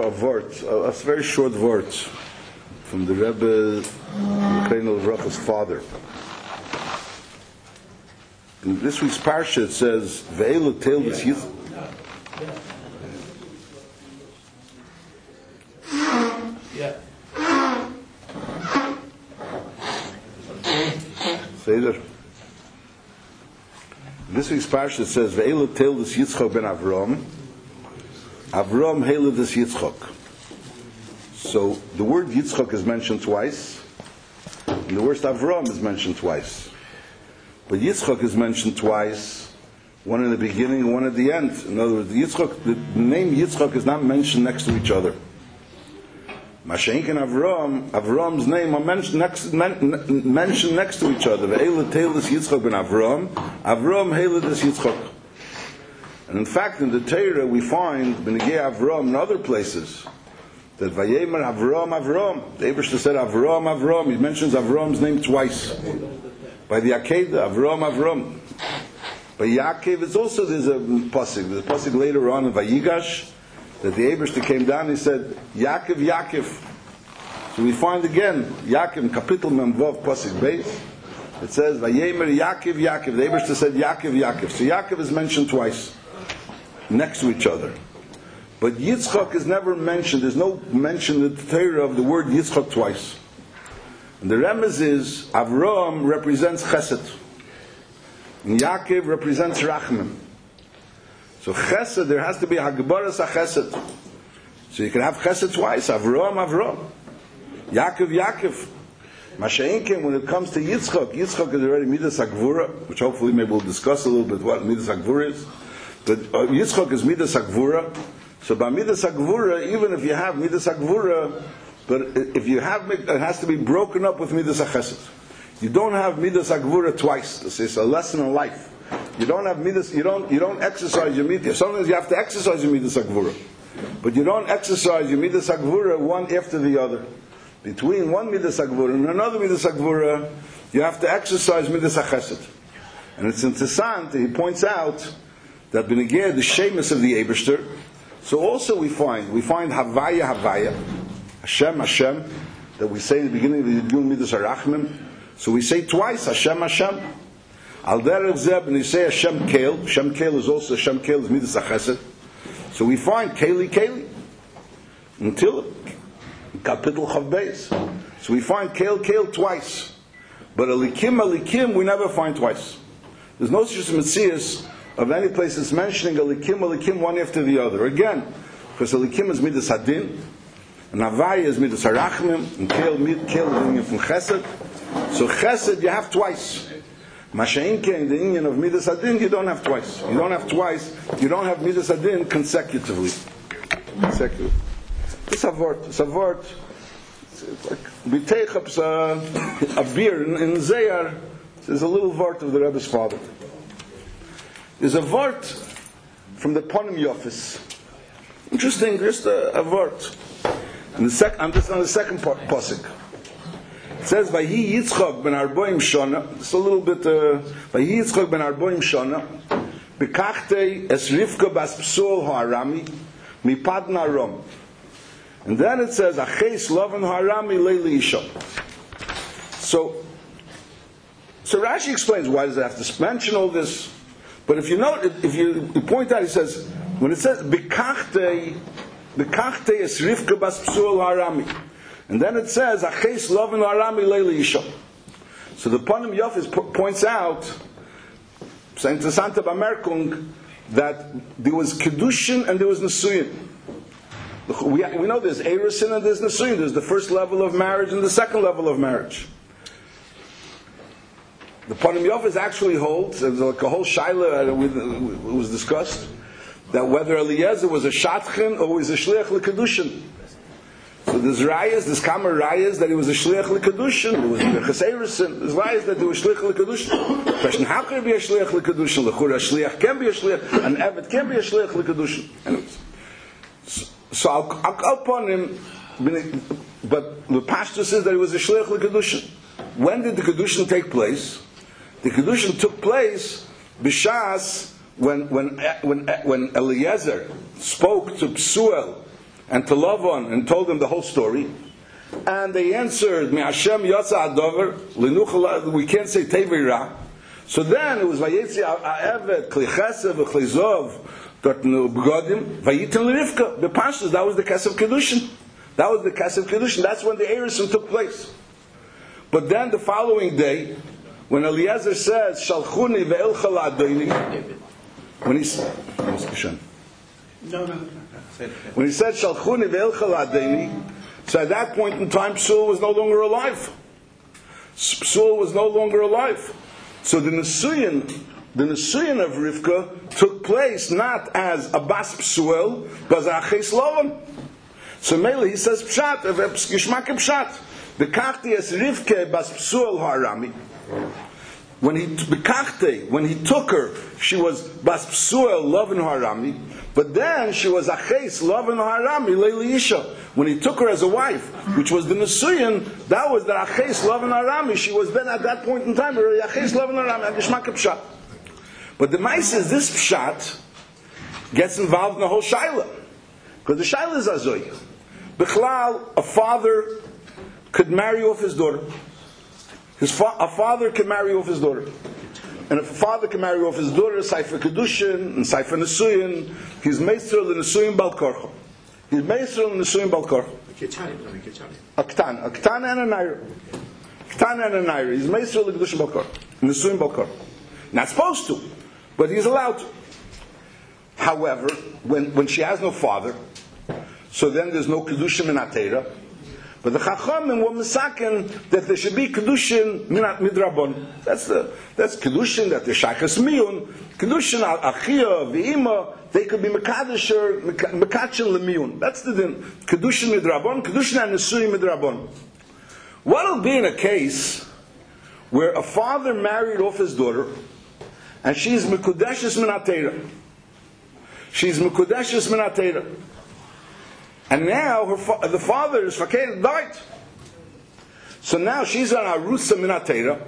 a very short word from the Rebbe Mekayel Avracha's father. In this week's parsha it says, "Ve'elu teilus Yitzchak." Seder. In this week's parsha it says, "Ve'elu teilus Yitzchak ben Avram." Avram heiledus Yitzchak. So the word Yitzchak is mentioned twice, and the word Avram is mentioned twice. But Yitzchak is mentioned twice, one in the beginning and one at the end. In other words, the name Yitzchak is not mentioned next to each other. Mashenk and Avram's name are mentioned next to each other. Ve'elu teilus Yitzchak ben Avram heiledus Yitzchak. And in fact, in the Torah we find B'negei Avram in other places that Vayemer Avram. The Eibishter said Avram. He mentions Avram's name twice. By the Akedah, Avram. By Yaakov, it's also there's a pasuk. There's a pasuk later on in Vayigash that the Eibishter came down and he said Yaakov. So we find again Yaakov, Kapitel Memvav pasuk Beis. It says Vayemer Yaakov. The Eibishter said Yaakov. So Yaakov is mentioned twice, next to each other. But Yitzchak is never mentioned. There's no mention in the Torah of the word Yitzchak twice. And the remez is Avram represents Chesed, and Yaakov represents Rachman. So Chesed, there has to be Hagbaras HaChesed. So you can have Chesed twice. Avram. Yaakov. Masha'inkin, when it comes to Yitzchak is already Midas HaGvura, which hopefully maybe we'll discuss a little bit what Midas HaGvura is. But Yitzchak is Midas HaGvura. So by Midas HaGvura, even if you have Midas HaGvura, but if you have it has to be broken up with Midas HaChesed. You don't have Midas HaGvura twice. This is a lesson in life. You don't have Midas. You don't exercise your Midas. Sometimes you have to exercise your Midas HaGvura, but you don't exercise your Midas HaGvura one after the other. Between one Midas HaGvura and another Midas HaGvura, you have to exercise Midas HaChesed. And it's interessant. He points out that B'negei the shemus of the Eibishter. So also we find Havaya, Hashem, that we say in the beginning of the Yidgul Midas HaRachmim. So we say twice Hashem. Al Derev Zeb, and you say Hashem Keil. Hashem Keil is also Hashem Keil is Midas HaChesed. So we find Keili until Kapitel Chav Beis. So we find Keil twice, but Alikim we never find twice. There's no such Metzias of any place that's mentioning Alikim one after the other. Again, because Alikim is Midas Hadin, and Havaya is Midas HaRachmim, and Keil is from Chesed. So Chesed you have twice. Masha'inke in the union of Midas Hadin you don't have twice. You don't have Midas Hadin consecutively. It's a word. It's like we take up a beer in Zayar. There's a little word of the Rebbe's father. There's a word from the Ponim Yofis. Interesting, just a word. I'm just on the second pasuk. It says, "Vayi Yitzchak ben Arboim Shana." It's a little bit. "Vayi Yitzchak ben Arboim Shana, bekachtei es Rivka bas Psuol ha'arami mipadna Aram." And then it says, "Acheis loven ha'arami leili isha." So Rashi explains why does it have to mention all this. But if you note, if you point out, he says when it says bekachtei es Rivka bas Psuol ha'arami. And then it says, Aches loven ha'arami leili isha. So the Ponim Yofis points out, saying to Santa Bamerkung, that there was Kedushin and there was Nesuyin. We know there's Erusin and there's Nesuyin. There's the first level of marriage and the second level of marriage. The Ponim Yofis actually holds, there's like a whole shaila was discussed, that whether Eliezer was a Shatchin or was a Shliach LeKedushin. So there's rayas, there's kamer rayas that he was a shliach lekadushin. There was Bechaseirison. There's rayas that he was shliach lekadushin. Question: how can he be a shliach lekadushin? Lechura, a shliach can be a shliach, an evet can be a shliach lekadushin. Anyways, so I'll put him. But the pastor says that he was a shliach lekadushin. When did the kedushin take place? The kedushin took place b'shas when Eliezer spoke to Psuel. and to Lavan and told them the whole story. And they answered, "Mi Hashem yatsa adover linuchal." We can't say teveira. So then it was vayetzi ha'eved kli chesed v'kli zov dotnu begodim vayitin l'Rivka. The pashtus, that was the kesef kedushin. That was the kesef kedushin. That's when the erusin took place. But then the following day, when Eliezer says, "Shalchuni ve'elcha la'adoini," when he said, when he said, "Shalchuni ve'elcha la'adoini," so at that point in time, Psul was no longer alive. Psul was no longer alive. So the Nesuyin of Rivka took place not as a Bas Psuel, but as a Aches Lavan. So Mele, he says, Pshat, Gishmak Pshat. The Kachti es Rivke Bas Psuel Harami. When he took her, she was Bas Psuel Lavan Harami, but then she was Aches Lavan Harami Leili Isha. When he took her as a wife, which was the Nesuyin, that was the Aches Lavan Harami. She was then at that point in time already Aches Lavan Harami, Gishmak Pshat. But the mice is this Pshat gets involved in the whole Shaila. Because the Shaila is Azoy. Bichlal, a father could marry off his daughter. A father can marry off his daughter. And if a father can marry off his daughter, Seifer Kedushin and Seifer Nesuyin, he's Meister the Nesuyin Balkorcha. He's Meister the Nesuyin Balkorcha. A Ketana and a Naira. Ketana and a Naira. He's Meister the Kedushin Balkorcha. Nesuyin Balkorcha. Not supposed to, but he's allowed to. However, when she has no father, so then there's no Kedushim in Atera. But the Chachamim were misaken that there should be Kedushin midrabon. That's Kedushin, that the Shachas Miyun. Kedushin Achia, V'ima, they could be Mekadisher, Mekachin Lemiyun. That's the din. Kedushin midrabon, Kedushin and Nesuyin midrabon. What will be in a case where a father married off his daughter, and she's Mekudeshes Minatera. She's Mekudeshes Minatera. And now the father is Fakir died. So now she's on Arusa Minatera.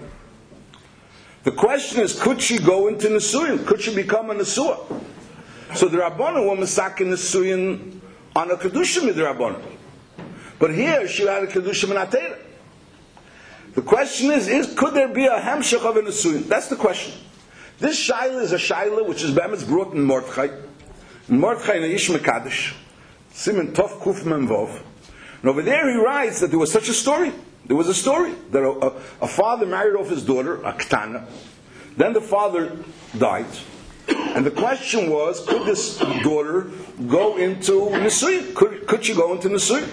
The question is, could she go into Nesuyin? Could she become a Nesua? So the Rabbanon were Masakin Nesuyin on a Kedushim with the Rabbanon. But here she had a Kedushim Minatera. The question is could there be a Hemshech of a Nesuyin? That's the question. This Shaila is a Shaila which is Be'emetz brought in Mordechai. In Mordechai in Yish Mekadesh. Simon Tov Kuf Memvov. And over there he writes that there was such a story. There was a story that a father married off his daughter, a Ketana. Then the father died. And the question was, could this daughter go into Nesuyin? Could she go into Nesuyin?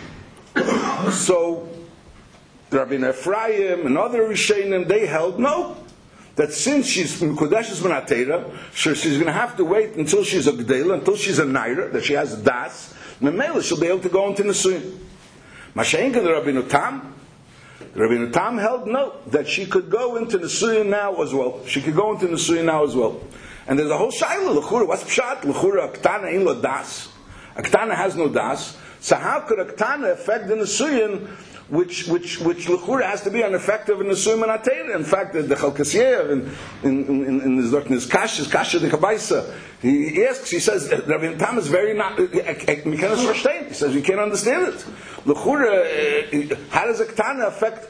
So Rabbi Ephraim and other Rishonim, they held no. That since she's Mekudeshes Minatera, she's going to have to wait until she's a Gdela, until she's a Naira, that she has a Das. Memela, she'll be able to go into Nesuyin. Masha'inka, the Rabbeinu Tam. The Rabbeinu Tam held no, that she could go into Nesuyin now as well. She could go into Nesuyin now as well. And there's a whole Shaila, L'chura, what's Pshat? L'chura, a Ketana in lo Das. A Ketana has no Das. So how could a Ketana affect the Nesuyin, which L'chura has to be an effect of a Nesuyin Minatera? In fact, the Chalkasiev in his Kasha de Kabaisa, he asks, he says, Rabbi Tam is very not, he says, you can't understand it. L'chura, how does a Ketana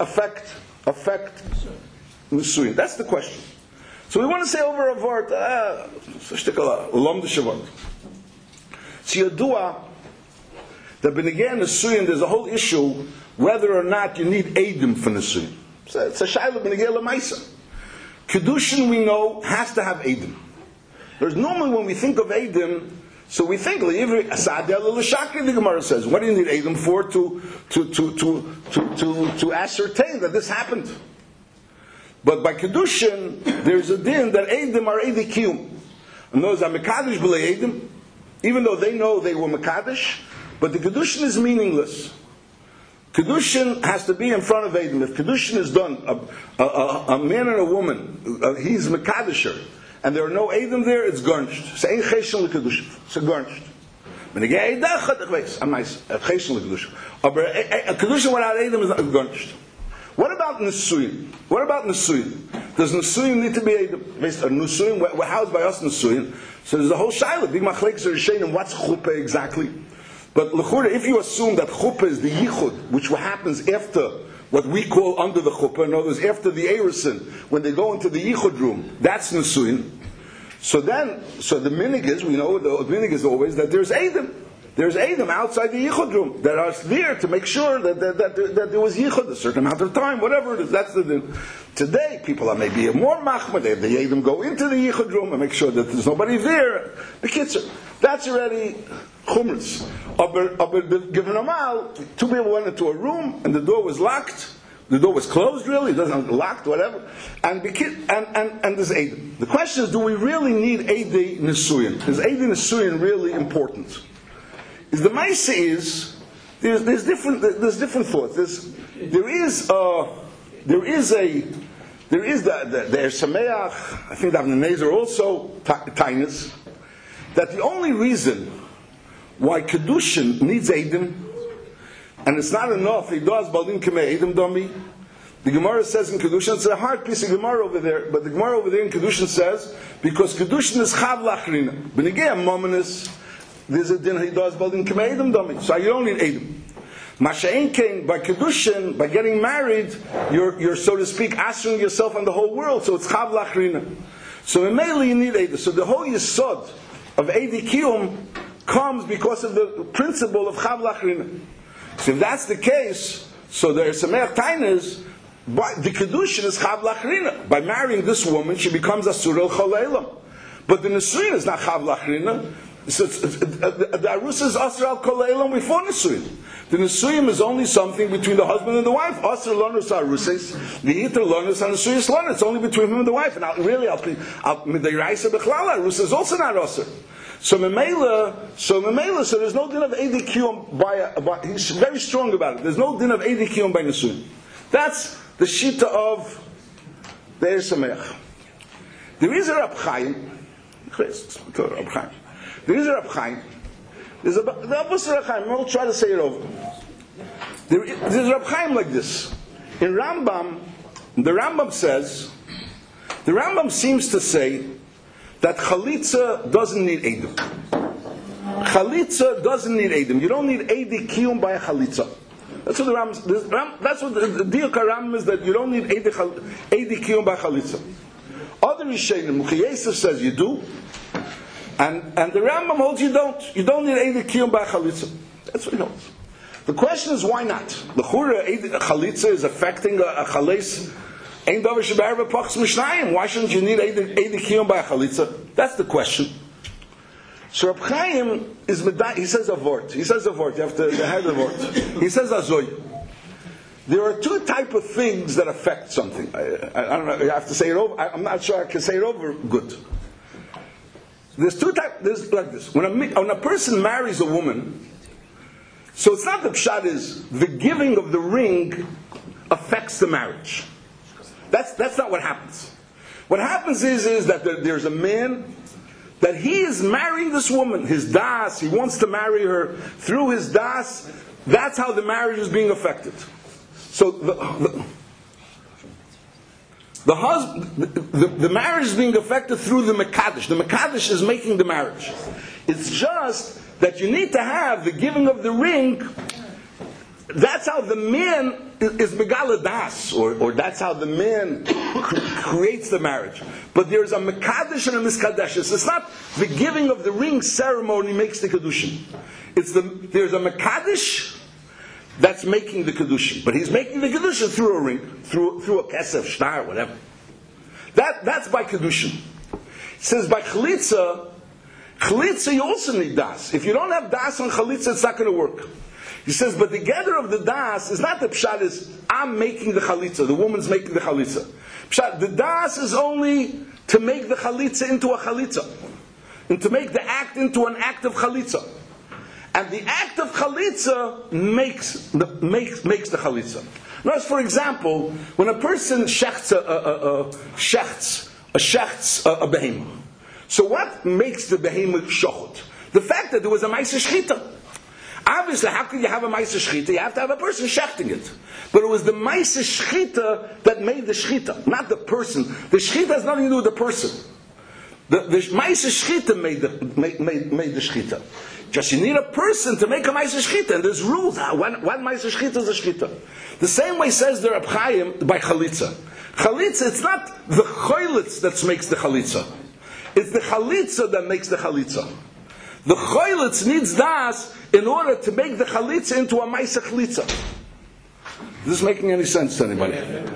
affect Nesuyin? That's the question. So we want to say over a word, so Yadua, that B'negei Nesuyin, there's a whole issue whether or not you need Eidim for Nesuyin. So it's a Shaila B'negei L'maisa. Kedushin, we know, has to have Eidim. There's normally when we think of Eidim, so we think the Gemara says, what do you need Eidim for? To ascertain that this happened. But by Kedushin, there's a din that Eidim are Eidi Kiyum. And those are Mekadosh b'lei Eidim, even though they know they were Mekadosh, but the Kedushin is meaningless. Kedushin has to be in front of Eidim. If Kedushin is done, a man and a woman, he's Mekadosher, and there are no Eidim there, it's garnished. So ain't Cheshel l'Kedushin. It's garnished. A Kedushin without Eidim is not garnished. What about Nesuyin? Does Nesuyin need to be Nesuyin? We're housed by us Nesuyin. So there's a whole Shaila. Big Machlekes Rishonim, what's Chuppah exactly? But l'chura, if you assume that chuppah is the yichud, which happens after what we call under the chuppah, in other words, after the erusin, when they go into the yichud room, that's nesuin. So the minig is, we know the minig is always that there's eidim. There's eidim outside the yichud room that are there to make sure that there was yichud a certain amount of time, whatever it is. That's the din. Today, people are maybe more machmir. The eidim go into the yichud room and make sure that there's nobody there. The kitzur, that's already chumras. Given a mal, two people went into a room and the door was locked. The door was closed, really. It doesn't locked, whatever. And there's eidim. The question is, do we really need eidei nesuyin? Is eidei nesuyin really important? Is the Maisa is there's different thoughts. There is the Sameach. I think that the Nezer also Tainus, that the only reason why Kedushin needs Eidim, and it's not enough, he does Balin Kemei Eidim Domi. The Gemara says in Kedushin, it's a hard piece of Gemara over there, but the Gemara over there in Kedushin says, because Kedushin is Chav Lachrina. Benegei Mominus, there's a din he does Balin Kemei Eidim Domi. So you don't need Eidim. Masha'en came by Kedushin, by getting married, you're so to speak, answering yourself on the whole world, so it's Chav Lachrina. So in Mele you need Eidim. So the whole Yesod of Eidi Kiyum comes because of the principle of Chav Lachrina. So if that's the case, so there's Sameach Tainas, the Kedushin is Chav Lachrina. By marrying this woman, she becomes Asur El Choleilam. But the Nesuyin is not Chav Lachrina. So the Arus is Asur El Choleilam before Nesuyin. The Nesuyim is only something between the husband and the wife. Asur Lonus Aruses, the Iter Lonus and Nesuyis Lonus. It's only between him and the wife. And Midiraisa Bechlala, Arus is also not Asur. So Memela, so there's no din of Eidi Kiyum he's very strong about it. There's no din of Eidi Kiyum by Nesuyim. That's the Shita of the Eir Sameach. There is a Rab Chaim. There is a Rab Chaim. There's a Rab Chaim. I'll try to say it over. There's a Rab Chaim like this. In Rambam, the Rambam says, the Rambam seems to say that Chalitza doesn't need Eidim. Chalitza doesn't need Eidim. You don't need Eidi Kiyum by a Chalitza. That's what the Rambam, that's what the Diuk HaRambam is, that you don't need Eidi Kiyum by Chalitza. Other Rishonim, Muchiyesef says you do, and the Rambam holds you don't. You don't need Eidi Kiyum by Chalitza. That's what he holds. The question is, why not? The Chalitza is affecting a Chales. Why shouldn't you need Eidi Kiyum by a Chalitza? That's the question. So Rab Chaim he says a vort. He says a vort. You have to have the vort. He says azoy. There are two types of things that affect something. I don't know. You have to say it over. I'm not sure I can say it over good. There's two types. There's like this. When a person marries a woman, so it's not the pshat is the giving of the ring affects the marriage. That's not what happens. What happens is that there's a man that he is marrying this woman, his das, he wants to marry her through his das. That's how the marriage is being affected. So the marriage is being affected through the Mekadesh. The Mekadesh is making the marriage. It's just that you need to have the giving of the ring. That's how the man is Megala Das, or that's how the man creates the marriage. But there's a Mekadesh and a Miskadeshes. It's not the giving of the ring ceremony makes the Kedushin. There's a Mekadesh that's making the Kedushin. But he's making the Kedushin through a ring, through a Kesef, Shtar, whatever. That's by Kedushin. It says by Chalitza you also need Das. If you don't have Das on Chalitza, it's not going to work. He says, but the gather of the das is not the pshat is I'm making the chalitza, the woman's making the chalitza. Pshat, the das is only to make the chalitza into a chalitza, and to make the act into an act of chalitza. And the act of chalitza makes the chalitza. Now, for example, when a person shechts a behemoth, so what makes the behemoth shochot? The fact that there was a ma'aseh shchita. Obviously, how can you have a ma'aseh shchita? You have to have a person shechting it. But it was the ma'aseh shchita that made the shchita, not the person. The shchita has nothing to do with the person. The Ma'aseh Shchita made the Shchita. Just you need a person to make a Ma'aseh Shchita, and there's rules. One Ma'aseh Shchita is a Shchita. The same way says the Reb Chaim by Chalitza. Chalitza, it's not the Choylitz that makes the Chalitza. It's the Chalitza that makes the Chalitza. The Choylitz needs das in order to make the Chalitza into a Ma'aseh Chalitza. Is this making any sense to anybody?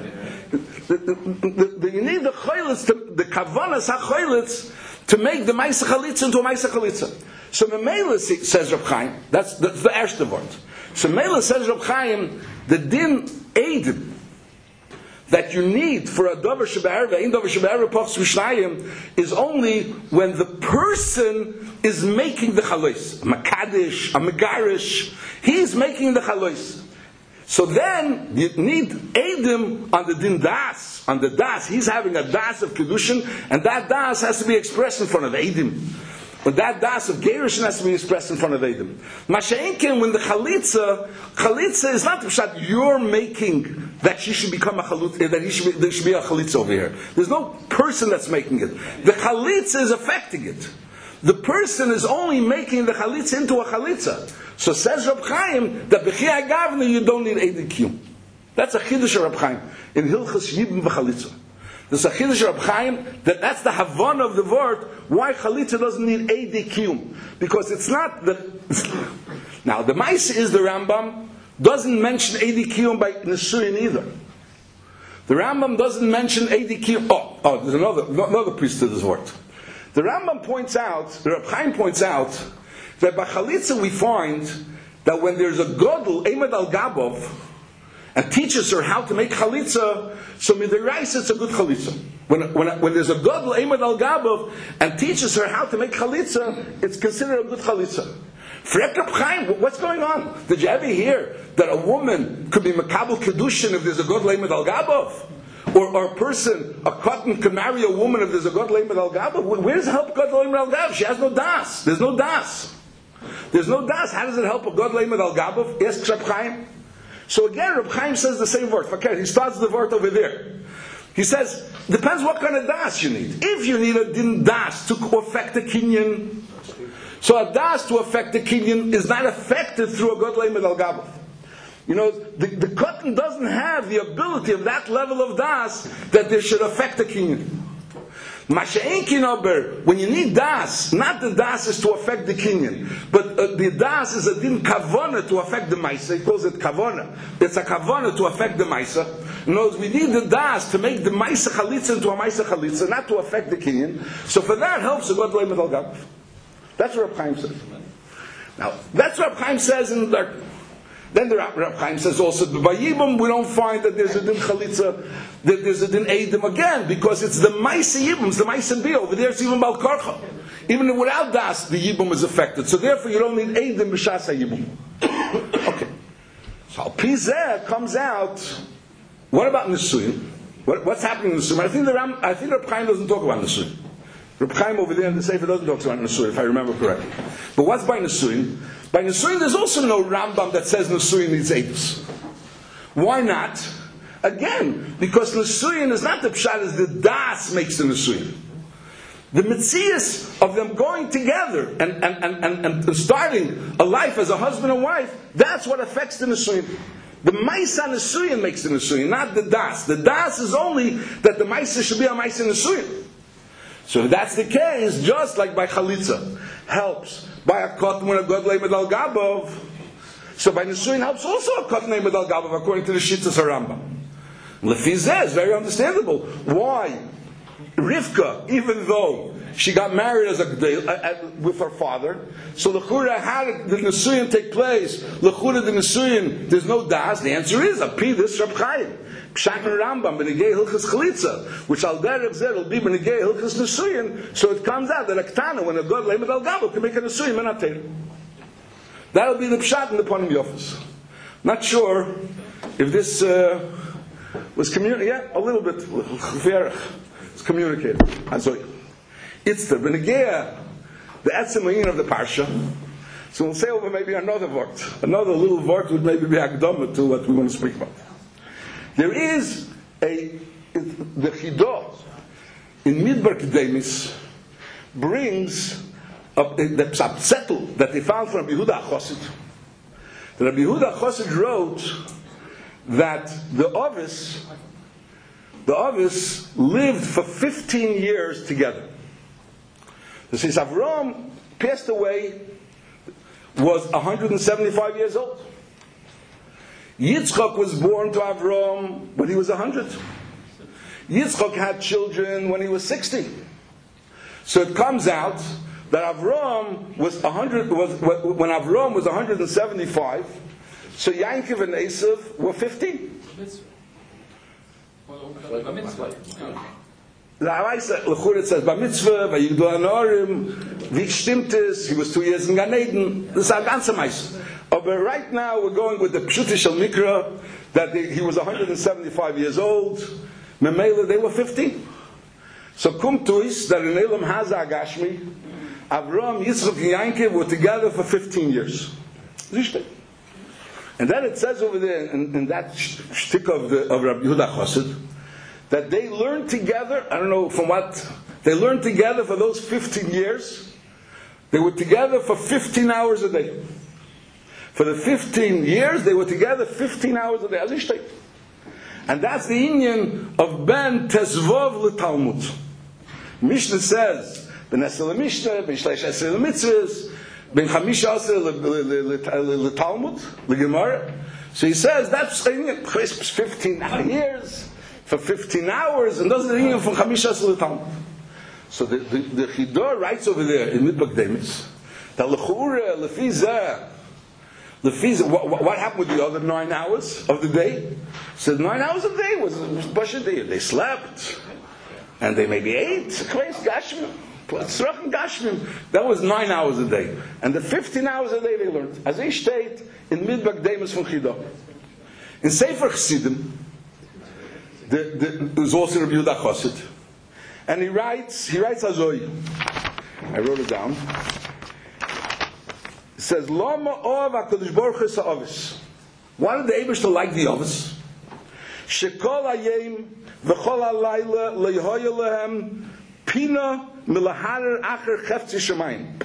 You need the Choylitz, the Kavanas HaChoylitz, to make the Ma'aseh Chalitza into a Ma'aseh Chalitza. So Memela says Reb Chaim, that's the erste word. So Memela says Reb Chaim, the din Eidim that you need for a Dover Shebe'erva, Ein Dover Shebe'erva Pochs Mishnayim, is only when the person is making the Chalois. A Makadish, a Megarish, he's making the Chalois. So then you need Eidim on the din das, on the das. He's having a das of Kedushin, and that das has to be expressed in front of Eidim. But that das of Gerushin has to be expressed in front of Eidim. Masha'inkin, when the Chalitza is not the pshat you're making that she should become a Chalitza, that there should be a Chalitza over here. There's no person that's making it. The Chalitza is affecting it. The person is only making the Chalitza into a Chalitza. So says Reb Chaim that B'chiyah Gavna you don't need Eidim Kiyum. That's a Chiddush of Reb Chaim in Hilchas Yibum V'Chalitza. There's a Chiddush of Reb Chaim that's the Havana of the word why Chalitza doesn't need Eidim Kiyum, because it's not the. Now the Maisa is the Rambam doesn't mention Eidim Kiyum by Nesuyin either. The Rambam doesn't mention Eidim Kiyum. Oh, there's another piece to this word. The Rambam points out, the Reb Chaim points out, that by Chalitza we find that when there's a Godel, Eimed al Gabov, and teaches her how to make Chalitza, so Midiraisa it's a good Chalitza. When there's a Godel, Eimed al Gabov, and teaches her how to make Chalitza, it's considered a good Chalitza. For Reb Chaim, what's going on? Did you ever hear that a woman could be Makabel Kedushin if there's a Godel, Eimed al Gabov? Or a person, a cotton can marry a woman if there's a God Leimed al Gabov. Where does it help God Leimed al Gabov? She has no das. There's no das. There's no das. How does it help a God Leimed al Gabov? Asks Reb Chaim. So again, Reb Chaim says the same word. Okay, he starts the word over there. He says, depends what kind of das you need. If you need a din das to affect the kinyan, so a das to affect the kinyan is not affected through a God Leimed al Gabov. You know, the cotton doesn't have the ability of that level of das that they should affect the kinyan. Masha'inkin aber, when you need das, not the das is to affect the kinyan, but the das is a din kavana to affect the maisa. He calls it kavana. It's a kavana to affect the maisa. In other words, we need the das to make the maisa chalitza into a maisa chalitza, not to affect the kinyan. So for that helps the God Leimed al Gabov. That's what Reb Chaim says. Now, that's what Reb Chaim says in the. Then the Reb Chaim says also, by Yibum we don't find that there's a din chalitza, that there's a din eidim again, because it's the Maisa Yibum, it's the Maisa Bi. Over there it's even Bal Karcha. Even without das, the Yibum is affected. So therefore you don't need eidim b'shas Yibum. Okay. So Al Pizeh comes out, what about Nesuyin? What's happening in Nesuyin? I think Reb Chaim doesn't talk about Nesuyin. Reb Chaim over there in the Sefer doesn't talk about Nesuyin, if I remember correctly. But what's by Nesuyin? By Nesuyin, there's also no Rambam that says Nesuyin needs Eidus. Why not? Again, because Nesuyin is not the pshat as the das makes the Nesuyin. The mitzias of them going together and starting a life as a husband and wife, that's what affects the Nesuyin. The Maisa Nesuyin makes the Nesuyin, not the das. The das is only that the Maisa should be a Maisa Nesuyin. So if that's the case, just like by Chalitza, helps by a cotton when a God Leimed al Gabov. So by Nesuyin helps also a cotton Leimed al Gabov, according to the Shittas Harambam. Lefizeh is very understandable. Why? Rivka, even though she got married as with her father, so l'chura, how did the Nesuyin take place? L'chura the Nesuyin, there's no das. The answer is a pi this Reb Chaim. Pshat Rambam b'negei hilchas chalitza, which al derech zeh will be b'negei hilchas Nesuyin. So it comes out that a ktana, when a god leimed al gabo, can make a Nesuyin menater. That'll be the pshat in the Ponim Yofis. Not sure if this was communicated. Yeah, a little bit. It's communicated. It's the b'negei the etzemayin of the parsha. So we'll say over maybe another word. Another little word would maybe be akdama to what we want to speak about. There is the Chidah in Midbar Kedemis brings the Psatzettel that they found from Rabbi Yehuda HaChassid. The Rabbi Yehuda HaChassid wrote that the Avis lived for 15 years together. So since Avram passed away, was 175 years old. Yitzchak was born to Avram when he was 100. Yitzchak had children when he was 60. So it comes out that Avram was 100 when Avram was 175. So Yaakov and Esav were 50. The Lechur says, "Ba mitzvah, vayigdu anorim, wie stimmt es? He was 2 years in Gan Eden." This is a ganze Meis. But right now we're going with the Pshuti Shel Mikra that he was 175 years old. Memela, they were 50. So kum tuis that in Elam Haza Agashmi, Avram, Yitzchak, and Yaakov were together for 15 years. And then it says over there in that shtick of Rabbi Yehuda HaChassid, that they learned together, I don't know from what, they learned together for those 15 years. They were together for 15 hours a day. For the 15 years, they were together 15 hours a day. And that's the inyan of Ben Tezvov L'Talmud. Mishnah says, Ben Esel L'Mishnah, Ben Shleish Esel L'Mitzvahs, Ben Chamish Esel L'Talmud, L'Gemara. So he says, that's 15 years. For 15 hours, and those are the inyan from Chamisha L'Talmud. So the Chidor writes over there in Midbak Demis that L'Chura, L'Fiza, what happened with the other 9 hours of the day? So 9 hours a day was Basha Day. They slept, and they maybe ate, Gashmim, that was 9 hours a day. And the 15 hours a day they learned. As I state in Midbak Demis from Chidor. In Sefer Chassidim, there's also Rabbi Yehuda HaChassid, and he writes Azoi. I wrote it down. It says, Lama Ov HaKadosh Baruch Hu Sa'avis. Why did the Eibishter like the Avis? Shekol Hayem v'chol halayla lehoya lehem pina milaharer acher chefzi shemayim.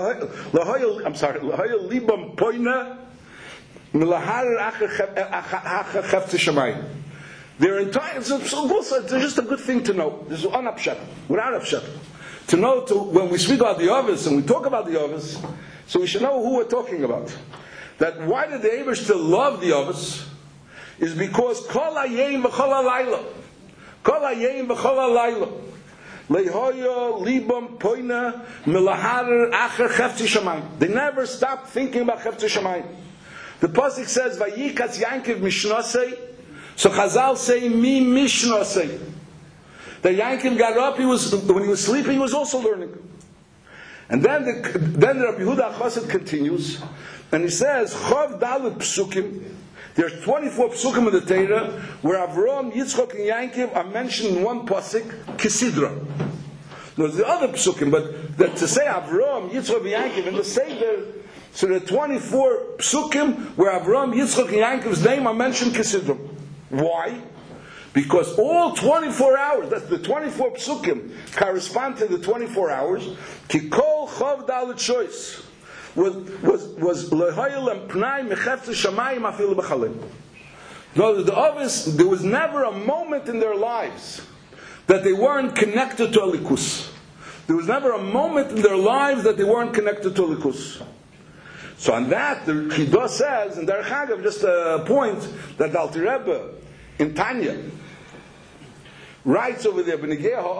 Lehoya libam poina milaharer acher chefzi shemayim. Their entire, it's just a good thing to know. This is unupshat, without upshat. To know, when we speak about the Avis and we talk about the Avis, so we should know who we're talking about. That why did the Eibishter love the Avis? Is because Kol Hayem V'Chol Halayla. Kol Hayem V'Chol Halayla. Lehoya Libam Poina Milaharer Acher Chefzi Shamayim. They never stopped thinking about Chefzi Shamayim. The pasuk says, Vayikatz Yaakov Mishnasei. So Chazal say, Mi Mishnasei. That Yaakov got up, when he was sleeping, he was also learning. And then the Rabbi Yehuda HaChassid continues, and he says, Chav Dalet Psukim. There's 24 Psukim of the Torah where Avram, Yitzchak, and Yaakov are mentioned in one pasuk, Kisidra. There's the other Psukim, but to say Avram, Yitzchak, and Yaakov in the Seder, so there are 24 Psukim where Avram, Yitzchak, and Yaakov's name are mentioned Kisidra. Why? Because all 24 hours, that's the 24 psukim, correspond to the 24 hours. Kikol chav dalet choice was lehayel and pnai mechefte shamayim afilu b'chalim. No, the obvious, there was never a moment in their lives that they weren't connected to Alikus. There was never a moment in their lives that they weren't connected to Alikus. So on that, the Chidah says, and Derech Hagav, just a point that the Alter Rebbe in Tanya writes over there, he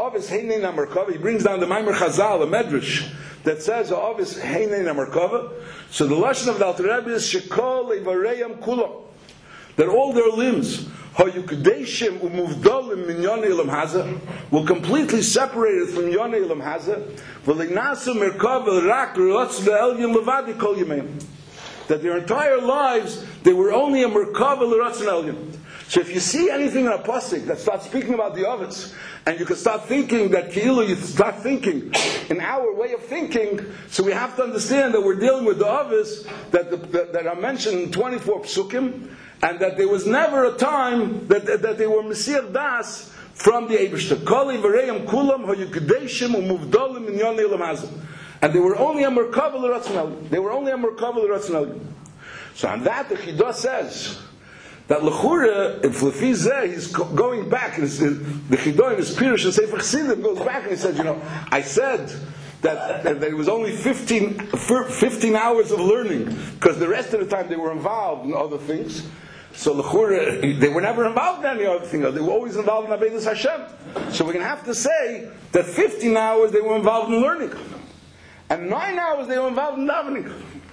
brings down the Maimer Chazal, the Medrash, that says Ha'avis Heinen Amarkava. So the Lashon of the Alter Rebbe is Shekol Eivareyam Kulam, that all their limbs Hayukdeshim Umuvdalim Min Yonei Elam Haza will completely separated from Yonei Elam Haza. V'Leinasu Merkava Rak Rotz Ve'Elyon Levadi Kol Yemei. That their entire lives they were only a Merkava L'Rotz Ve'Elyon. So if you see anything in a pasuk that starts speaking about the Avis, and you can start thinking that Ki'ilu, you start thinking in our way of thinking, so we have to understand that we're dealing with the Avis that are mentioned in 24 psukim, and that there was never a time that they were Messiah Das from the Eibishter. Koli v'reim kulam hoyukudeshim umuvdolim in yon elam hazeh. And they were only a merkava l'ratzon. They were only a merkava l'ratzon. So on that, the Chidah says that l'chura, if Lefizeh, he's going back, and the Chidah in his Pirush and Sefer Chassidim goes back and he said, I said that it was only 15 hours of learning, because the rest of the time they were involved in other things. So l'chura, they were never involved in any other thing. They were always involved in Avedus Hashem. So we're going to have to say that 15 hours they were involved in learning, and 9 hours they were involved in davening.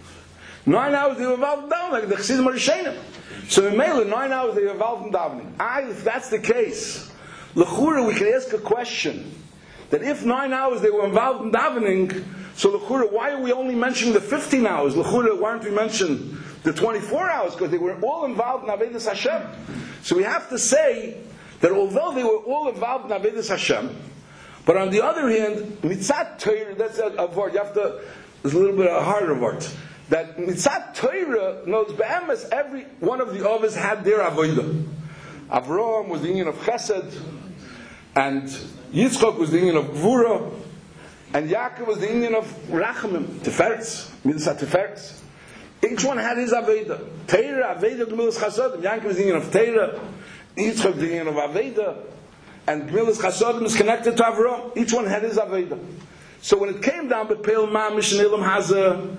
9 hours they were involved in davening, like the Chassidim Rishonim. So in Mela, 9 hours they were involved in davening. If that's the case, l'chura, we can ask a question. That if 9 hours they were involved in davening, so l'chura, why are we only mentioning the 15 hours? L'chura, why aren't we mentioning the 24 hours? Because they were all involved in Avedus Hashem. So we have to say that although they were all involved in Avedus Hashem, but on the other hand, mitzat Torah, that's a word, there's a little bit of a harder word. That mitzat Torah knows be'emes, every one of the Avos had their avodah. Avraham was the union of Chesed, and Yitzchak was the union of Gvura, and Yaakov was the union of Rachamim, Tiferetz, Midas HaTiferetz. Each one had his Aveda. Teira, Aveda, Gemilas Chasodim. Yaakov was the union of Teira, Yitzchak the union of Aveda, and Gemilas Chasodim is connected to Avraham. Each one had his Aveda. So when it came down to Peil Mamish and Ilam Hazeh,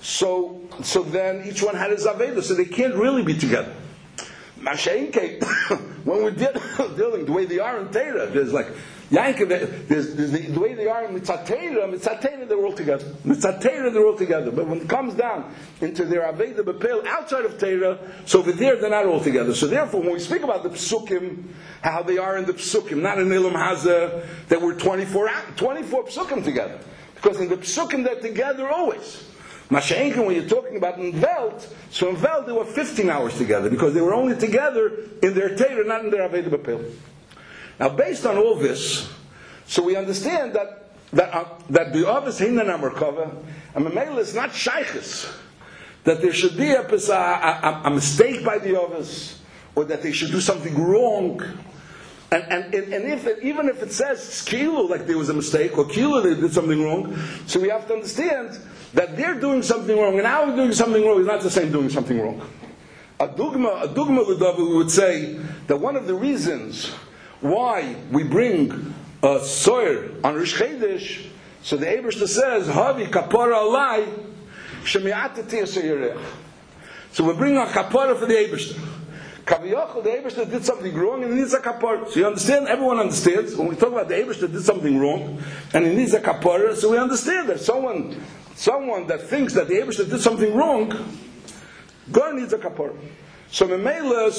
so then each one had his Aveda, so they can't really be together. Masha'inke, when we're dealing the way they are in Teira, there's like Yankov, there's the way they are in Mitzat Teira, they're all together. Mitzat Teira, they're all together. But when it comes down into their Aveda B'Peil outside of Teira, so over there they're not all together. So therefore, when we speak about the Psukim, how they are in the Psukim, not in Ilam Hazeh, that we're 24 Psukim together. Because in the Psukim they're together always. Masha'inkin, when you're talking about in Velt, so in Velt they were 15 hours together, because they were only together in their Teira, not in their Aveda B'Peil. Now, based on all this, so we understand that the Avos Hinan Merkava, and Mamela is not shaykhis, that there should be a mistake by the Avos, or that they should do something wrong. And even if it says Kilu, like there was a mistake, or Kilu they did something wrong, so we have to understand that they're doing something wrong, and our doing something wrong is not the same doing something wrong. A dugma l'davar, we would say that one of the reasons why we bring a soyer on Rish Chodesh, so the Eibishter says, Havi kapara alai, shemi'atati asayirech. So we bring a kapara for the Eibishter. Kaviyachol, the Eibishter did something wrong and he needs a kapara. So you understand, everyone understands, when we talk about the Eibishter did something wrong and he needs a kapara, so we understand that someone that thinks that the Eibishter did something wrong, God needs a kapara. So Memela,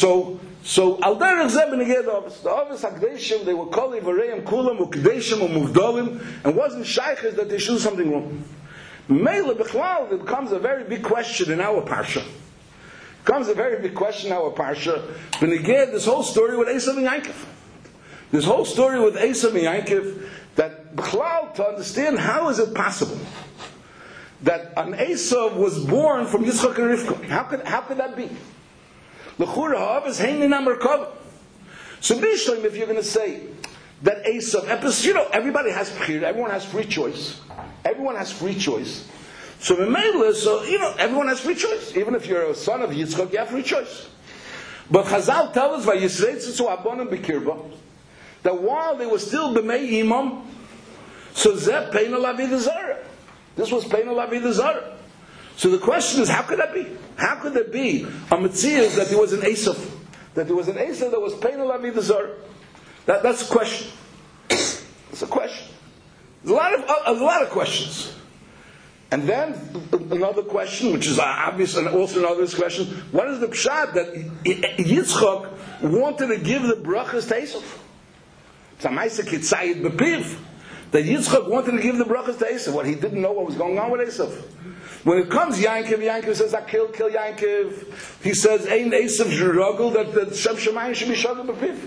so al derech zeh b'neged Avos. The Avos HaKdeshim, they were koli v'reim kulam u'kedeshim u'muvdolim, and wasn't shaykhis that they should do something wrong. Memela b'chlal, it becomes a very big question in our parsha. It becomes a very big question in our parsha. B'neged, this whole story with Esav and Yaakov. This whole story with Esav and Yaakov, that b'chlal, to understand how is it possible that an Esav was born from Yitzchak and Rivka. How could that be? L'chura ha'avos heinin merkava. So Bishlam, if you're going to say that Esav, everybody has bechira, everyone has free choice. Everyone has free choice. So everyone has free choice. Even if you're a son of Yitzchak, you have free choice. But Chazal tells us, vayisreitzitzu abonim b'kirba, that while they were still b'mei imam, so zeh pein al avodah zarah. This was pein al avodah zarah. So the question is, how could that be? How could there be a Metzias that there was an Esav? That there was an Esav that was pein al avodah zarah? That's a question. It's a question. There's a lot of questions. And then another question, which is obvious, and also another question: what is the pshat that Yitzchak wanted to give the brachas to Esav? It's a ma'aseh kitzayid b'piv. That Yitzchak wanted to give the brachas to Esav. What he didn't know what was going on with Esav. When it comes Yankov says, I kill Yankov. He says, ain't Esav shiragul that Shem Shemayim should be shagul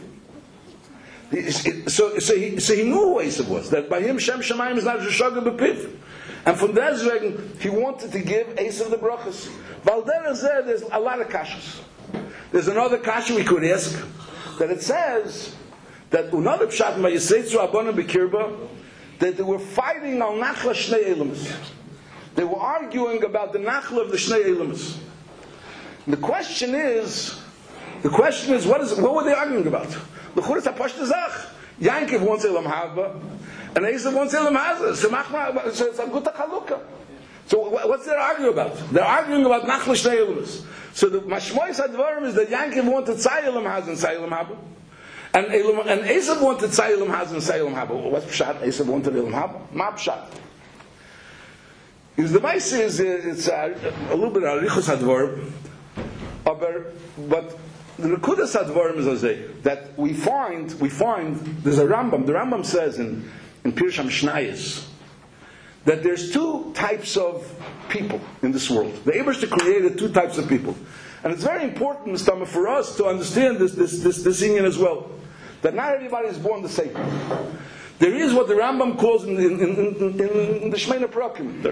b'piv. So he knew who Esav was. That by him Shem Shemayim is not shagul b'piv. And from that he wanted to give Esav the brachas. Valderah, there's a lot of kashas. There's another kasha we could ask, that it says that another pshat by Yiseitzu Abonu B'Kirba, that they were fighting on Nachla Shnei Elamis. They were arguing about the Nachla of the Shnei Elamis. The question is, what were they arguing about? The Churitz HaPashta Zach. Yankov wants Elam Haba, and Esav wants Elam Haza. So it's a good chalukah. So what's they arguing about? They're arguing about Nachla Shnei Elamis. So the Mashmois Hadvarim is that Yankov wanted Tzai Elam Haza and Tzai Elam Haba. And Esav wanted Tzai Elam Haza and Tzai Elam Haba. What's Pshat? Esav wanted Elam Haba? Ma Pshat. Because the Maisa is, it's a little bit of Arichos Hadvarim, but the Nekudas Hadvarim is that we find there's a Rambam. The Rambam says in Pirush HaMishnayos that there's two types of people in this world. The Eibishter created two types of people, and it's very important, Mr. for us to understand this union as well. That not everybody is born the same. There is what the Rambam calls in the Shmeina Prakim.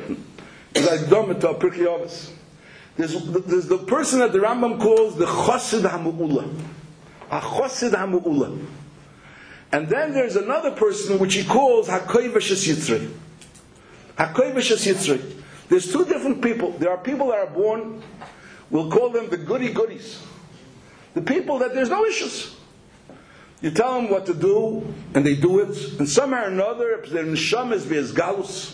There's the person that the Rambam calls the Chosid HaMu'ula. A Chosid HaMu'ula. And then there's another person which he calls HaKoivesh HaSyitzrei. HaKoivesh HaSyitzrei. There's two different people. There are people that are born, we'll call them the goody-goodies. The people that there's no issues. You tell them what to do, and they do it. And somehow or another, their neshama is v'ez galus.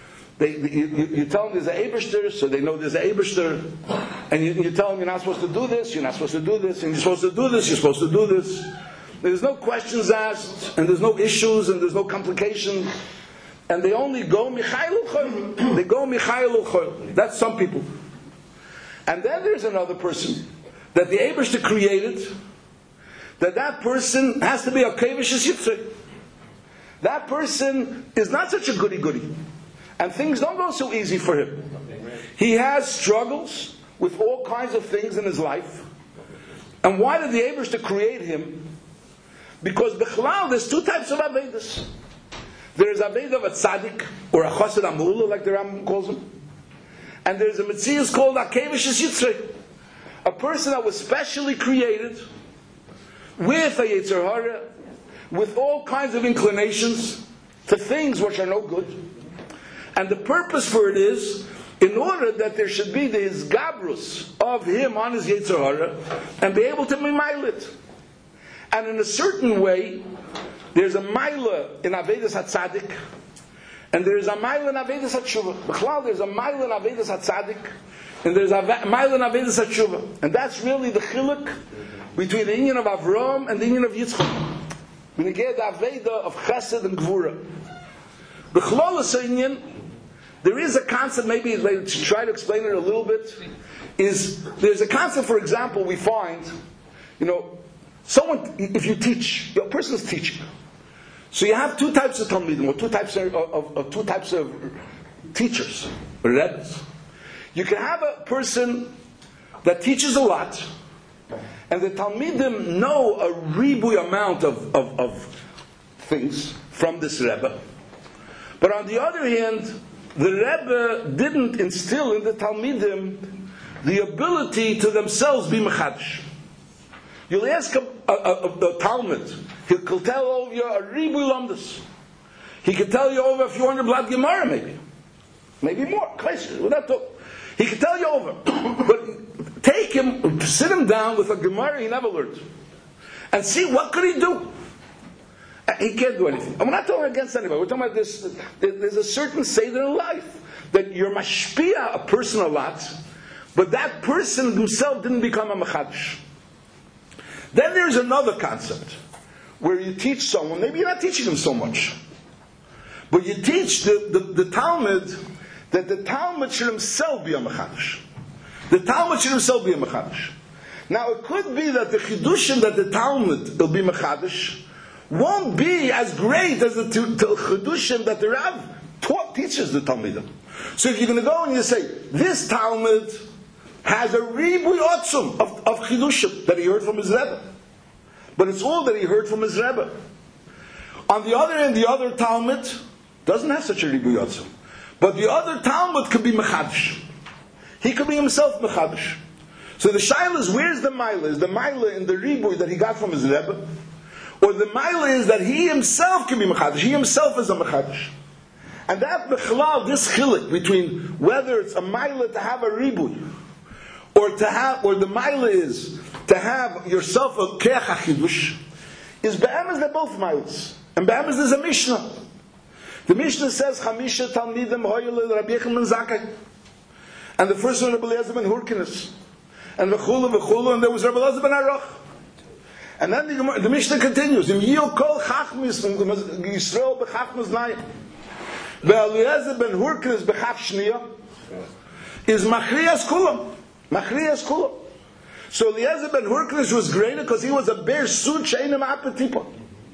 You tell them there's an Eibishter, so they know there's an Eibishter. And you tell them you're not supposed to do this, you're not supposed to do this, and you're supposed to do this, you're supposed to do this. There's no questions asked, and there's no issues, and there's no complication. And they only go Michael Chol. They go Michael Chol. That's some people. And then there's another person that the Eibishter created, that person has to be a Kovesh HaSyitzrei. That person is not such a goody-goody. And things don't go so easy for him. He has struggles with all kinds of things in his life. And why did the Eibishter create him? Because B'chlal, there's two types of Avedas. There's Aveda of a Tzaddik, or a Chosid HaMu'ula, like the Rambam calls him. And there's a Metzias called a Kovesh HaSyitzrei. A person that was specially created with a Yetzer Hara, with all kinds of inclinations to things which are no good. And the purpose for it is, in order that there should be the Isgabrus of him on his Yetzer Hara, and be able to mimail it. And in a certain way, there's a Maila in Avedas HaTzadik, and there's a Maila in Avedas HaTshuva. B'chlal, there's a Maila in Avedas HaTzadik, and there's a Maila in Avedas HaTshuva. And that's really the chiluk between the union of Avram and the union of Yitzchak. When you get the Aveda of Chesed and Gvura. B'chlal union, there is a concept, maybe to try to explain it a little bit, there's a concept, for example, we find, someone, if you teach, a person is teaching. So you have two types of Talmidim, or two types of teachers, or rebbes. You can have a person that teaches a lot, and the Talmidim know a ribuy amount of things from this Rebbe. But on the other hand, the Rebbe didn't instill in the Talmidim the ability to themselves be mechadish. You'll ask a Talmud, he'll tell over you a ribuy lamdas. He could tell you over a few hundred blad Gemara, maybe more. He could tell you over, but take him, sit him down with a Gemara he never learned, and see what could he do. He can't do anything. I'm not talking against anybody. We're talking about this. There's a certain seder in life that you're mashpia a person a lot, but that person himself didn't become a mechadish. Then there's another concept where you teach someone. Maybe you're not teaching him so much, but you teach the Talmud that the Talmud should himself be a mechadish. The Talmud should himself be a mechadish. Now it could be that the chidushim that the Talmud will be mechadish won't be as great as the chidushim that the Rav teaches the Talmidim. So if you're going to go and you say, this Talmud has a ribuy otzum of chidushim that he heard from his Rebbe, but it's all that he heard from his Rebbe. On the other hand, the other Talmud doesn't have such a ribuy otzum, but the other Talmud could be mechadish. He could be himself mechadish. So the shaila is, where's the maila? Is the maila in the ribuy that he got from his Rebbe? Or the Maila is that he himself can be Mechadish. He himself is a Mechadish. And that Mechlal, this Chilik between whether it's a Maila to have a Ribui, or the Maila is to have yourself a Keach HaChidush, is Be'emes they're both Mailas. And Be'emes there's a Mishnah. The Mishnah says, Chamisha Talmidim Hoyel Rabbi Yechon ben Zakkai. And the first one, Rabbi Eliezer ben Hurkinus. And V'chulu, and there was Rabbi Eliezer ben Aruch. And then the Mishnah continues. Im Yil Kol Chachmis Yisrael B'Chachmas Nayim. Ve'Eliezer ben Hurkinus B'Chaf Shniya is Machriyas Kulam. Machriyas Kulam. So Eliezer ben Hurkinus was greater because he was a bear suit she'enim apetipa.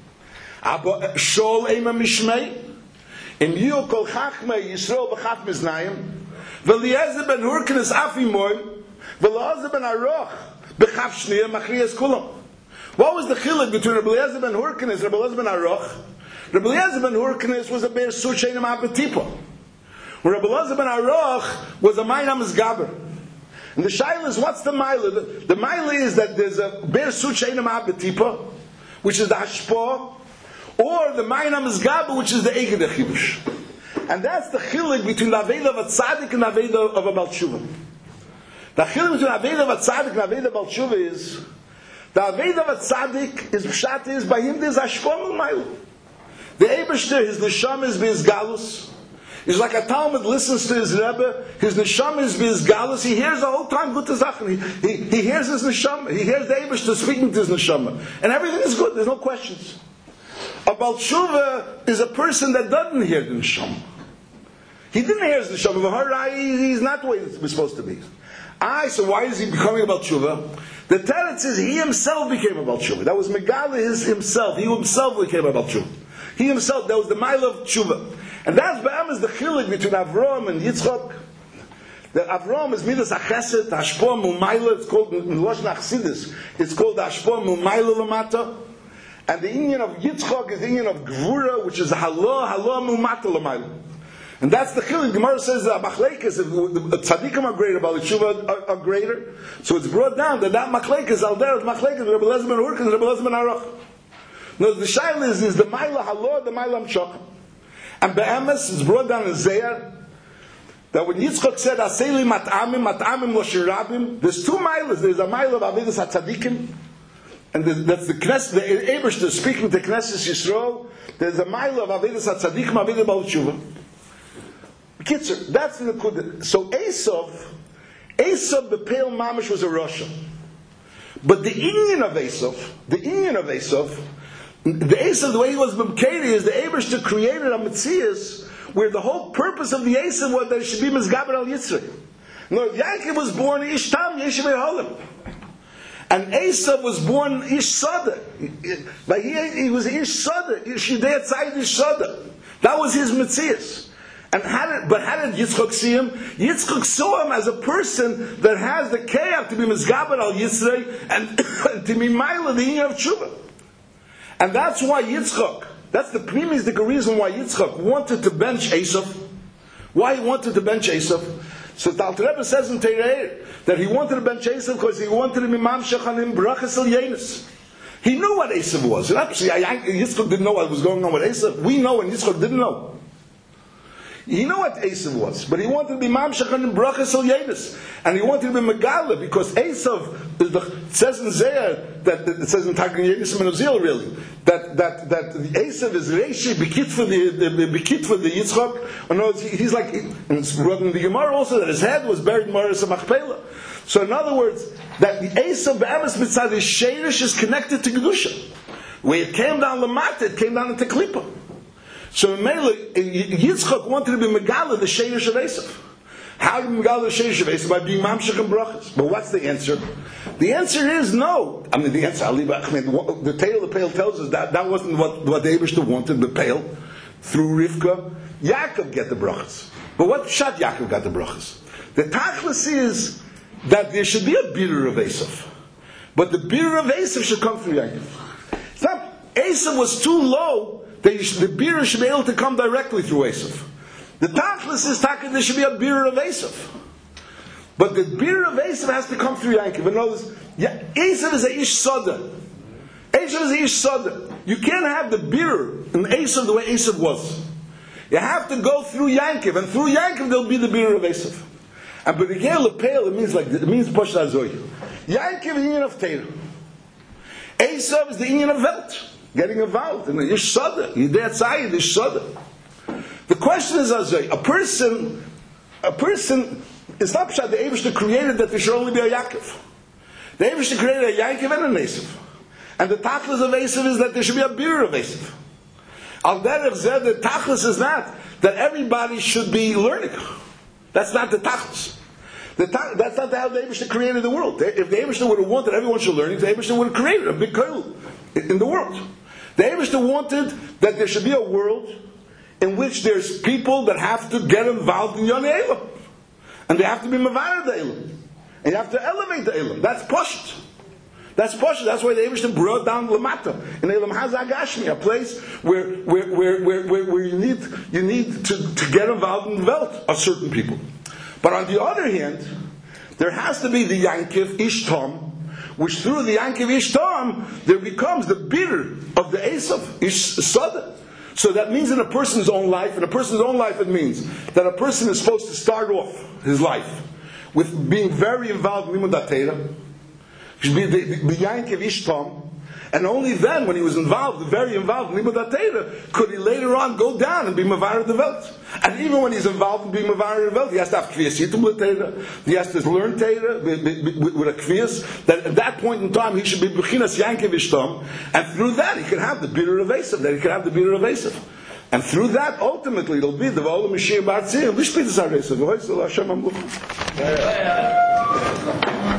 Aber Shol Eima Mishmei Im Yil Kol Chachmei Yisrael B'Chachmas Nayim Ve'Eliezer ben Hurkinus Afimoy Ve'Eliezer ben Aruch B'Chaf Shniya Machriyas Kulam. What was the chiluk between Rabbi Eliezer ben Hurkinus and Rabbi Eliezer ben Aruch? Rabbi Eliezer ben Hurkinus was a bear suit she'enim apetipa. Where Rabbi Eliezer ben Aruch was a Mainam Gaber. And the shaila is, what's the Maila? The Maila is that there's a bear suit she'enim apetipa, which is the Hashpah, or the Mainam Gaber, which is the Eged HaChidush. And that's the chiluk between the Aveda of a Tzadik and the Aveda of a Baal Tshuva. The chiluk between the Aveda of a Tzadik and the Aveda of a Baal Tshuva is the Aveda of a Tzadik is Pshat is by him there's Hashpah Maila. The Eibishter, his Neshama is Be'ez Galus. It's like a Talmud listens to his Rebbe, his Neshama is Be'ez Galus, he hears the whole time good Zachen. He hears his Neshama, he hears the Eibishter speaking to his Neshama. And everything is good, there's no questions. A Baal Tshuva is a person that doesn't hear the Neshama. He didn't hear his Neshama, he's not the way it's supposed to be. So why is he becoming a Baal Tshuva? The Teretz is he himself became a Baal Tshuva. That was Megala himself. He himself became a Baal Tshuva. He himself, that was the Maila of Tshuva. And that's Ba'am the Chilik between Avram and Yitzchak. The Avram is Midas HaChesed, Hashpah Mu'maila, it's called, in Lashon HaChsidus, it's called Hashpah Mu'maila Lamata. And the union of Yitzchak is the union of Gvura, which is Halah Mu'mata Lamaila. And that's the Chilik. The Gemara says that Machlekes, the Tzadikim are greater, Baal Tshuva are greater. So it's brought down that Machlekes, Alder, Machlekes, Rabbi Eliezer ben Hurkinus, Rabbi Eliezer ben Aruch. No, the shaila is the Maila Halor, the Maila Amshach. And Be'emes is brought down in Zayar that when Yitzchak said, Aseli mat'amim lo shirabim, there's two Mailas. There's a Maila of Avedis HaTzadikim, and that's the Knesset, the Eibishter speaking to Knesset Yisrael. There's a Maila of Avedis HaTzadikim, Avedis Baal Tshuva. Kitzer, that's the Nekudah. So Esav the pale Mamish was a Russia. But the Indian of Esav, the Esav, the way he was B'mkeri is the Eibishter created a Metzias where the whole purpose of the Esav was that it should be Mizgaber al Yitzrei. No, Yaakov was born Ish Tam, Yeshiv Holim. And Esav was born Ish Sada. Like he was Ish Sada, Shidei Tzayid Ish Sada. That was his Metzias. And how did Yitzchak see him? Yitzchak saw him as a person that has the Keach to be Mizgaber al Yitzrei and to be Maila the Yin of Tshuva. And that's why Yitzchak, that's the primistic reason why Yitzchak wanted to bench Esav. Why he wanted to bench Esav? So the Alter Rebbe says in Teireh that he wanted to bench Esav because he wanted to be Mamshech on him Brachas al Yenis. He knew what Esav was. And actually, Yitzchak didn't know what was going on with Esav. We know and Yitzchak didn't know. He knew what Esav was, but he wanted to be Mamshech on him Brachas al Yenis. And he wanted to be Megala because Esav, it says in Zayar, that it says in Tagin Yenis Menozil really, that Esav is Reishi Bekit for the Yitzchak. In other words, he's like, and it's brought in the Gemara also that his head was buried in Maris Machpelah. So in other words, that the Esav B'Emes Mitzad, his Sheirish is connected to Kedusha. Where it came down Lamata, it came down into Klippa. So Yitzchak wanted to be Megala, the Sheirish of Esav. How do we Megala the Sheirish of Esav? By being Mamshech and Brachas. But what's the answer? The answer is no. I mean, the answer, the tale of the Pale tells us that wasn't what the Eibishter wanted, the Pale. Through Rivka, Yaakov get the Brachas. But what shot Yaakov got the Brachas? The Tachlis is that there should be a Birur of Esav. But the Birur of Esav should come through Yaakov. It's not, Esav was too low, the Birur should be able to come directly through Esav. The Tachlis is Taka, there should be a Birur of Esav. But the Birur of Esav has to come through Yaakov. In other words, Esav is a Ish Soda. Esav is a Ish Soda. You can't have the bitter in Esav the way Esav was. You have to go through Yankov, and through Yankov there'll be the bitter of Esav. And but the Lepel, it means Poshet Azoy. Yankov is the union of Torah. Esav is the union of Welt, getting involved in the Yeshada, Yidei Tzayid, Yeshada. The question is Azoy, a person, it's not Pshat, the Eibishter created that there should only be a Yaakov. The Eibishter created a Yankov and an Esav. And the Tachlis of Esav is that there should be a bitter of Esav. Al Derech Zeh, the Tachlis is not that everybody should be learning. That's not the Tachlis. That's not how the Eibishter created the world. If the Eibishter would have wanted everyone should learn, the Eibishter would have created a big koil in the world. The Eibishter wanted that there should be a world in which there's people that have to get involved in Yonei Elam. And they have to be Mavarer the Elam. And you have to elevate the Elam. That's Poshet. That's Poshet. That's why the Eibishter brought down Lamata in Elam Hazagashmi, a place where you need to get involved and develop a certain people. But on the other hand, there has to be the Yankov Ishtam, which through the Yankov Ishtam there becomes the bitter of the Esav Ish Sada. So that means in a person's own life, it means that a person is supposed to start off his life with being very involved in Limud HaTorah, should be the Yankov Ishtam, and only then, when he was very involved in Limud HaTorah, could he later on go down and be Mavar the Welt. And even when he's involved in being Mavar the Welt, he has to have Kviyas Yitum l'Torah, he has to learn Torah with a Kviyas, that at that point in time he should be Bechinas Yankov Ishtam, and through that he can have the bitter of Esav, And through that, ultimately, it'll be the V'olam Mashiach B'Artzim, Lishpitas HaResav, V'hoysel Hashem Amluchim.